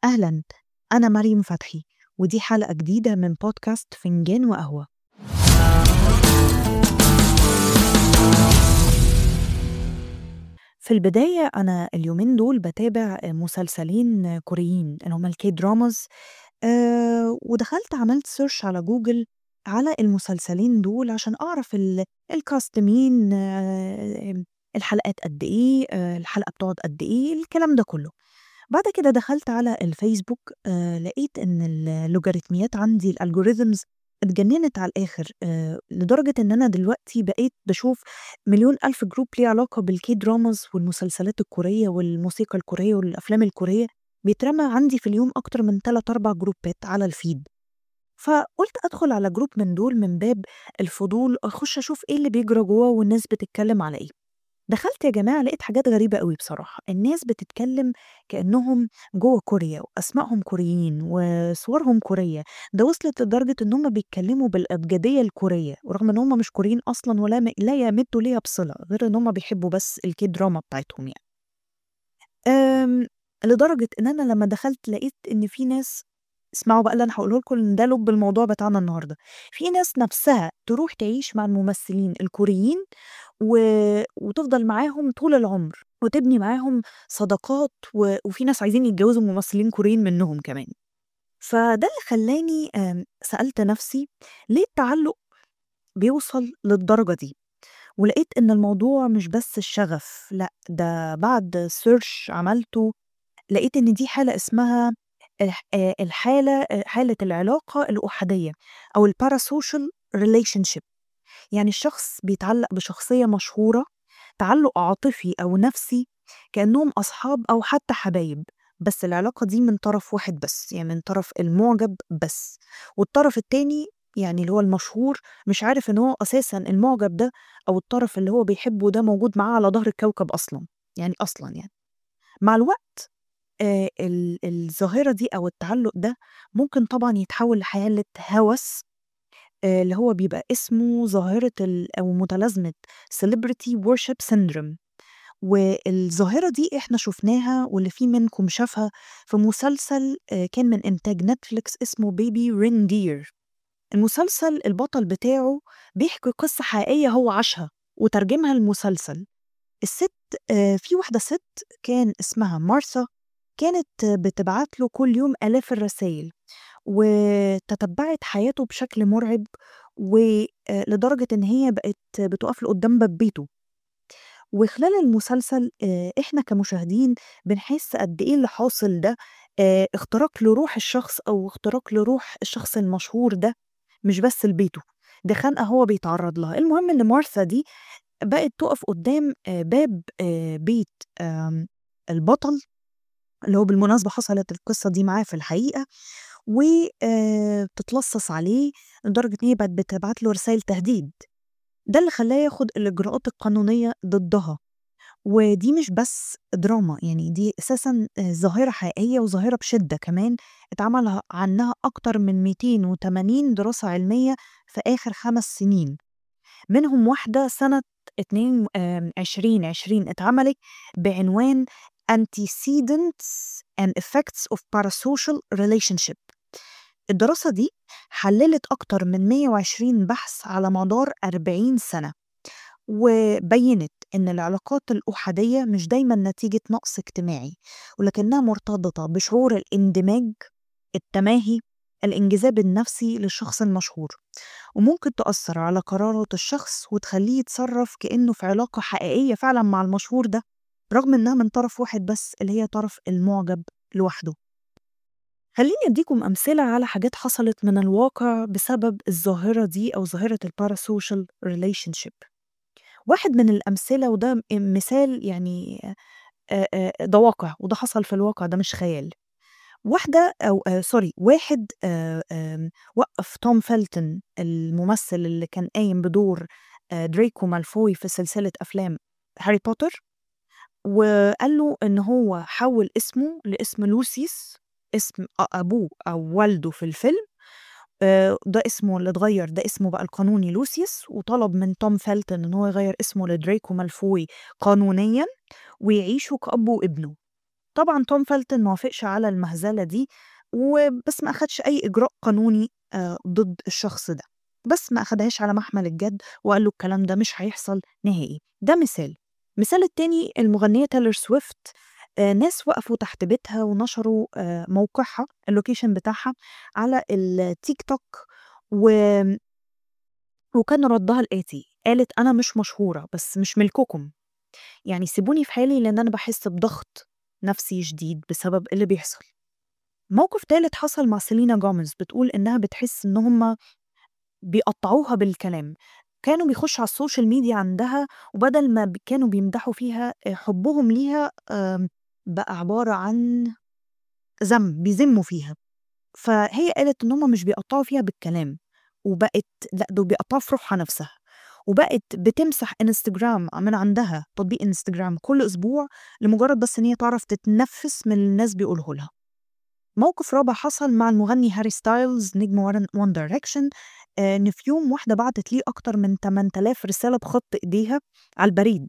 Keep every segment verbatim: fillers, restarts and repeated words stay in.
أهلا، أنا مريم فتحي ودي حلقة جديدة من بودكاست فنجان وقهوة. في البداية أنا اليومين دول بتابع مسلسلين كوريين اللي هما الكي دراماز. أه ودخلت عملت سيرش على جوجل على المسلسلين دول عشان أعرف ال- الكاست مين، أه الحلقات قد إيه، أه الحلقة بتقعد قد إيه، الكلام ده كله. بعد كده دخلت على الفيسبوك، آه لقيت ان اللوغاريتميات عندي الالجوريزمز اتجننت على الاخر، آه لدرجه ان انا دلوقتي بقيت بشوف مليون الف جروب ليه علاقه بالكي دراماز والمسلسلات الكوريه والموسيقى الكوريه والافلام الكوريه. بيترمى عندي في اليوم اكتر من ثلاثة أربعة جروبات على الفيد. فقلت ادخل على جروب من دول من باب الفضول، اخش اشوف ايه اللي بيجرى جوه والناس بتتكلم على ايه. دخلت يا جماعة لقيت حاجات غريبة قوي بصراحة. الناس بتتكلم كأنهم جوه كوريا وأسمائهم كوريين وصورهم كورية. ده وصلت لدرجة إن هم بيتكلموا بالأبجدية الكورية ورغم إن هم مش كوريين أصلا ولا م... لا يمدوا ليها بصلة غير إن هم بيحبوا بس الكي دراما بتاعتهم يعني. أم... لدرجة إن أنا لما دخلت لقيت إن في ناس، اسمعوا بقى اللي أنا هقوله لكم إن ده لب الموضوع بتاعنا النهاردة. في ناس نفسها تروح تعيش مع الممثلين الكوريين و... وتفضل معاهم طول العمر وتبني معاهم صداقات و... وفي ناس عايزين يتجوزوا ممثلين كوريين منهم كمان. فده اللي خلاني آم، سألت نفسي ليه التعلق بيوصل للدرجة دي. ولقيت إن الموضوع مش بس الشغف، لا ده بعد سيرش عملته لقيت إن دي حالة اسمها الح- آه، الحالة آه، حالة العلاقة الأحادية أو الباراسوشيال ريليشن شيب. يعني الشخص بيتعلق بشخصية مشهورة تعلق عاطفي أو نفسي كأنهم أصحاب أو حتى حبايب، بس العلاقة دي من طرف واحد بس، يعني من طرف المعجب بس. والطرف التاني يعني اللي هو المشهور مش عارف إن هو أساسا المعجب ده أو الطرف اللي هو بيحبه ده موجود معاه على ظهر الكوكب أصلا. يعني أصلا يعني مع الوقت آه ال- الظاهرة دي أو التعلق ده ممكن طبعا يتحول لحالة هوس، آه، اللي هو بيبقى اسمه ظاهرة ال أو متلازمة celebrity worship syndrome. والظاهرة دي إحنا شفناها واللي في منكم شافها في مسلسل آه، كان من إنتاج نتفليكس اسمه بيبي ريندير. المسلسل البطل بتاعه بيحكي قصة حقيقية هو عاشها وترجمها المسلسل. الست، آه، في واحدة ست كان اسمها مارثا، كانت بتبعت له كل يوم آلاف الرسائل وتتبعت حياته بشكل مرعب، ولدرجة إن هي بقت بتقف له قدام باب بيته. وخلال المسلسل آه، إحنا كمشاهدين بنحس قد إيه اللي حاصل ده آه، اختراق لروح الشخص أو اختراق لروح الشخص المشهور ده، مش بس لبيته، ده خنقة هو بيتعرض لها. المهم إن مارثا دي بقت تقف قدام آه، باب آه، بيت آم، البطل، اللي هو بالمناسبة حصلت القصة دي معاه في الحقيقة، وتتلصص عليه لدرجة إن هي بقت بتبعت له رسائل تهديد. ده اللي خلاه ياخد الإجراءات القانونية ضدها. ودي مش بس دراما، يعني دي أساسا آه، ظاهرة حقيقية وظاهرة بشدة كمان. اتعمل عنها أكتر من مئتين وثمانين دراسة علمية في آخر خمس سنين، منهم واحدة سنة اتنين آم، عشرين عشرين اتعملت بعنوان Antecedents and Effects of Parasocial Relationship. الدراسة دي حللت أكتر من مية وعشرين بحث على مدار أربعين سنة، وبينت إن العلاقات الأحادية مش دايما نتيجة نقص اجتماعي، ولكنها مرتبطة بشعور الاندماج، التماهي، الانجذاب النفسي للشخص المشهور. وممكن تأثر على قرارات الشخص وتخليه يتصرف كأنه في علاقة حقيقية فعلا مع المشهور ده، رغم إنها من طرف واحد بس اللي هي طرف المعجب لوحده. خليني أديكم أمثلة على حاجات حصلت من الواقع بسبب الظاهرة دي أو ظاهرة الباراسوشيال ريليشن شيب. واحد من الأمثلة وده م- مثال يعني آه، آه، ده واقع وده حصل في الواقع، ده مش خيال. واحدة أو آه سوري واحد آه آم، وقف توم فيلتون الممثل اللي كان قايم بدور آه دريكو مالفوي في سلسلة أفلام هاري بوتر، وقال له إن هو حول اسمه لاسم لوسيس، اسم أ- أبوه أو والده في الفيلم. آه ده اسمه اللي اتغير، ده اسمه بقى القانوني لوسيس، وطلب من توم فيلتون إن هو يغير اسمه لدريكو مالفوي قانونيا ويعيشوا كأب وابنه. طبعًا توم فيلتون ما وافقش على المهزلة دي، وبس ما أخدش أي إجراء قانوني آآ ضد الشخص ده، بس ما أخدهاش على محمل الجد وقال له الكلام ده مش هيحصل نهائي. ده مثال. المثال التاني المغنية تايلور سويفت، آآ ناس وقفوا تحت بيتها ونشروا آآ موقعها الlocation بتاعها على التيك توك، و وكان ردها الآتي، قالت: "أنا مش مشهورة بس مش ملككم، يعني سيبوني في حالي لإن أنا باحس بضغط نفسي شديد بسبب اللي بيحصل." موقف تالت حصل مع سيلينا جوميز، بتقول إنها بتحس إن هُم بيقطّعوها بالكلام، كانوا بيخشوا على السوشيال ميديا عندها وبدل ما ب كانوا بيمدحوا فيها آآ حُبّهم ليها، آمم بقى عبارة عن ذم، بيذمّوا فيها. فهي قالت إن هُم مش بيقطّعوا فيها بالكلام، وبقت لأ دول بيقطّعوا في روحها نفسها، وبقت بتمسح إنستجرام من عندها، تطبيق إنستجرام كل أسبوع لمجرد بس إن هي تعرف تتنفّس من اللي الناس بيقولوه لها. موقف رابع حصل مع المغني هاري ستايلز نجم ون One Direction، آآ إن في يوم واحدة بعتت ليه أكتر من تمن آلاف رسالة بخط إيديها على البريد،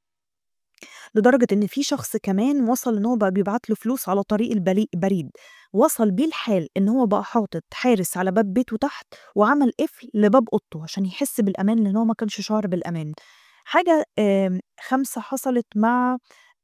لدرجة إن في شخص كمان وصل إن هو بقى بيبعت له فلوس على طريق البري بريد، وصل بيه الحال إن هو بقى حاطط حارس على باب بيته تحت، وعمل قفل لباب أوضته عشان يحس بالأمان لإن هو ما كانش شاعر بالأمان. حاجة آمم خامسة حصلت مع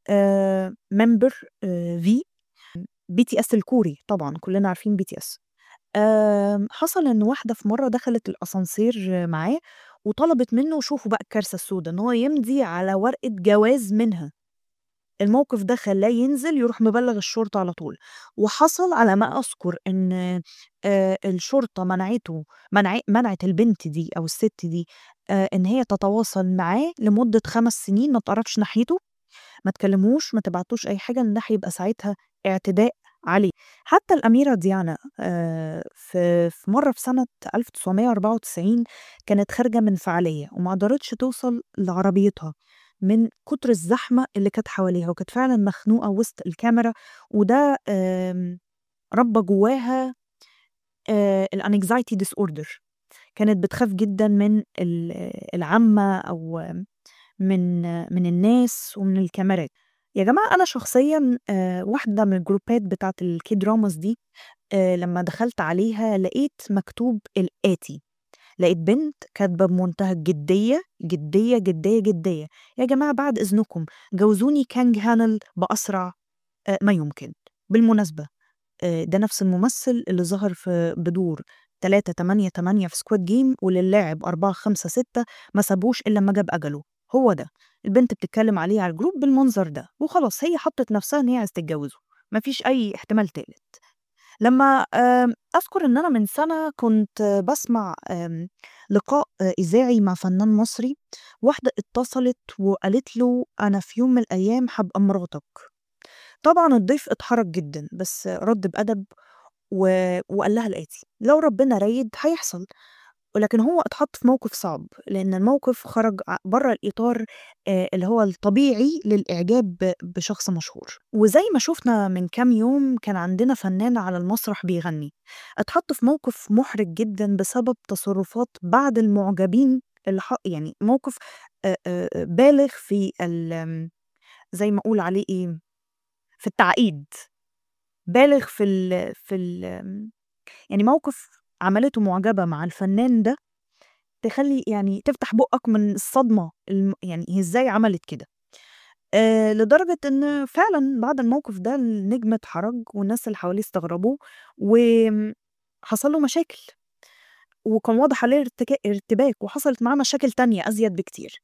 آآ member آآ V بي تي إس الكوري، طبعًا كلنا عارفين بي تي إس. آمم، حصل إن واحدة في مرّة دخلت الأسانسير معاه وطلبت منّه، شوفوا بقى الكارثة السودا، إن هو يمضي على ورقة جواز منها. الموقف ده خلّاه ينزل يروح مبلّغ الشرطة على طول، وحصل على ما أذكر إن آآ الشرطة منعته منع منعت البنت دي أو الست دي آآ إن هي تتواصل معاه لمدة خمس سنين، ما تقرّبش ناحيته، ما تكلموش، ما تبعتلوش أي حاجة، لإن ده هيبقى ساعتها اعتداء عليه. حتى الأميرة ديانا آآ في في مرّة في سنة ألف وتسعمية وأربعة وتسعين كانت خارجة من فعالية وما قدرتش توصل لعربيتها من كتر الزحمة اللي كانت حواليها، وكانت فعلًا مخنوقة وسط الكاميرا، وده آمم ربّى جواها آآ الanxiety disorder. كانت بتخاف جدًا من ال العامة أو من من الناس ومن الكاميرات. يا جماعة أنا شخصيًا آآ واحدة من الجروبات بتاعة الK-dramas دي، آآ لمّا دخلت عليها لقيت مكتوب الآتي، لقيت بنت كاتبة بمنتهى الجدية، جدية، جدية، جدية: "يا جماعة بعد إذنكم جوزوني كانج هانل بأسرع آآ ما يمكن." بالمناسبة آآ ده نفس الممثل اللي ظهر في بدور تلاتة، تمانية، تمانية في Squid Game، واللي لعب أربعة، خمسة، ستة ما سابوش إلا أمّا جاب أجله، هو ده. البنت بتتكلم عليه على الجروب بالمنظر ده، وخلاص هي حطت نفسها إن هي عايزة تتجوزه، ما فيش أي احتمال تالت. لمّا آمم أذكر إن أنا من سنة كنت باسمع آمم لقاء آه، إذاعي مع فنان مصري، واحدة اتصلت وقالت له: "أنا في يوم من الأيام هابقى مراتك." طبعًا الضيف اتحرج جدًا، بس رَد بأدب و وقال لها الآتي: "لو ربنا رايد هيحصل." ولكن هو اتحط في موقف صعب، لإن الموقف خرج ع برّه الإطار آآ اللي هو الطبيعي للإعجاب ب بشخص مشهور. وزي ما شُفنا من كام يوم كان عندنا فنان على المسرح بيغني، اتحط في موقف محرج جدًا بسبب تصرفات بعض المُعجبين اللي ح يعني موقف آآ آآ بالغ في ال آمم زي ما أقول عليه إيه، في التعقيد، بالغ في ال في ال آمم يعني موقف عملته معجبة مع الفنان ده تخلّي يعني تفتح بُقّك من الصدمة، الم يعني هي إزاي عملت كده؟ آآ لدرجة إن فعلًا بعد الموقف ده النجم اتحرج والناس اللي حواليه استغربوا، وآمم حصل له مشاكل، وكان واضح عليه ارتكا ارتباك، وحصلت معاه مشاكل تانية أزيد بكتير.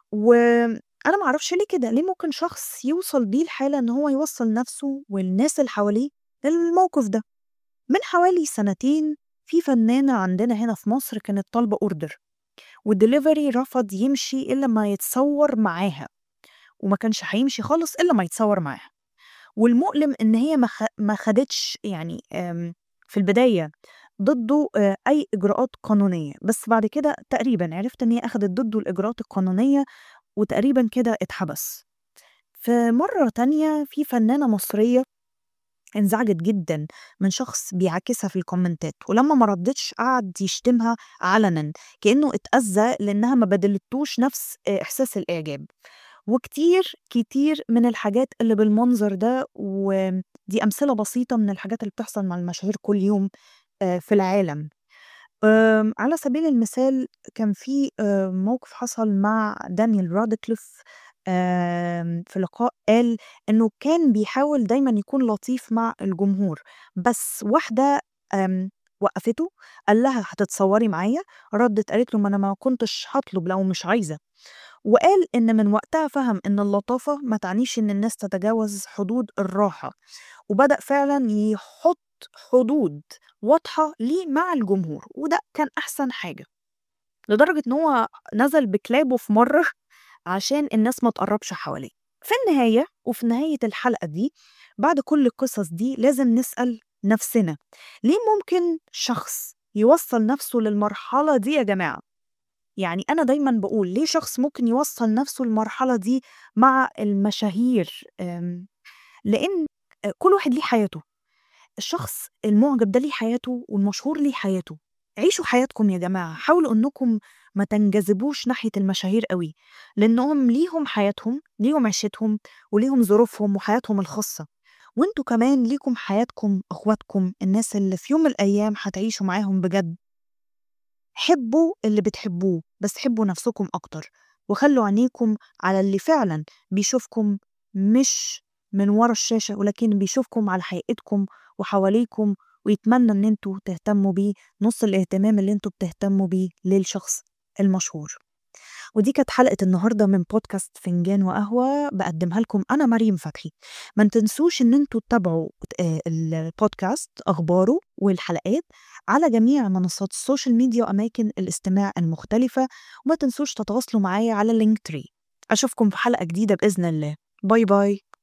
وأنا ما أعرفش ليه كده، ليه ممكن شخص يوصل بيه الحالة إن هو يوصّل نَفْسه والناس اللي حواليه للموقف ده؟ من حوالي سنتين في فنانة عندنا هنا في مصر كانت طالبة order، والdelivery رفض يمشي إلا أمّا يتصوّر معاها، وما كانش هيمشي خالص إلا أمّا يتصوّر معاها. والمؤلم إن هي ما خ ما خدتش يعني آمم في البداية ضده آآ أي إجراءات قانونية، بس بعد كده تقريبًا عرفت إن هي أخدت ضده الإجراءات القانونية، وتقريبًا كده اتحبس. في مرّة تانية في فنانة مصرية انزعجت جدًا من شخص بيعاكسها في الكومنتات، ولمّا ما ردِّتش قعد يشتمها علنًا، كإنه اتأذى لإنها ما بادلتوش نفس آآ إحساس الإعجاب. وكتير، كتير من الحاجات اللي بالمنظر ده، ودي أمثلة بسيطة من الحاجات اللي بتحصل مع المشاهير كل يوم آآ في العالم. آمم، على سبيل المثال كان في آآ موقف حصل مع دانيال رادكليف آمم، في لقاء قال إنه كان بيحاول دايمًا يكون لطيف مع الجمهور، بس واحدة آمم، وقّفته، قال لها: "هتتصوّري معايا؟" ردِّت قالت له: "ما أنا ما كنتش هاطلب لو مش عايزة." وقال إن من وقتها فهم إن اللطافة ما تعنيش إن الناس تتجاوز حدود الراحة، وبدأ فعلًا يحُط حدود واضحة ليه مع الجمهور، وده كان أحسن حاجة، لدرجة إن هو نزل بكلابه في مرّة عشان الناس ما تقرّبش حواليه. في النهاية وفي نهاية الحلقة دي، بعد كل القصص دي لازم نسأل نفسنا، ليه ممكن شخص يوصّل نفسه للمرحلة دي يا جماعة؟ يعني أنا دايمًا باقول ليه شخص ممكن يوصّل نفسه للمرحلة دي مع المشاهير؟ آمم، لإن آآ كل واحد ليه حياته. الشخص المُعجب ده ليه حياته والمشهور ليه حياته. عيشوا حياتكم يا جماعة، حاولوا إنكم ما تنجذبوش ناحية المشاهير أوي، لإنهم ليهم حياتهم، ليهم عيشتهم وليهم ظروفهم وحياتهم الخاصة، وأنتم كمان ليكم حياتكم، أخواتكم، الناس اللي في يوم من الأيام هتعيشوا معاهم بجد. حبّوا اللي بتحبوه، بس حبّوا نفسكم أكتر، وخلّوا عينيكم على اللي فعلًا بيشوفكم مش من ورا الشاشة، ولكن بيشوفكم على حقيقتكم وحواليكم، ويتمنى إن أنتم تهتموا بيه نُص الاهتمام اللي أنتم بتهتموا بيه للشخص المشهور. ودي كانت حلقة النهارده من بودكاست فنجان وقهوة باقدّمها لكم أنا مريم فتحي. ما تنسوش إن أنتم تتابعوا آآ البودكاست أخباره والحلقات على جميع منصات السوشيال ميديا وأماكن الاستماع المختلفة، وما تنسوش تتواصلوا معايا على linktree. أشوفكم في حلقة جديدة بإذن الله. باي، باي.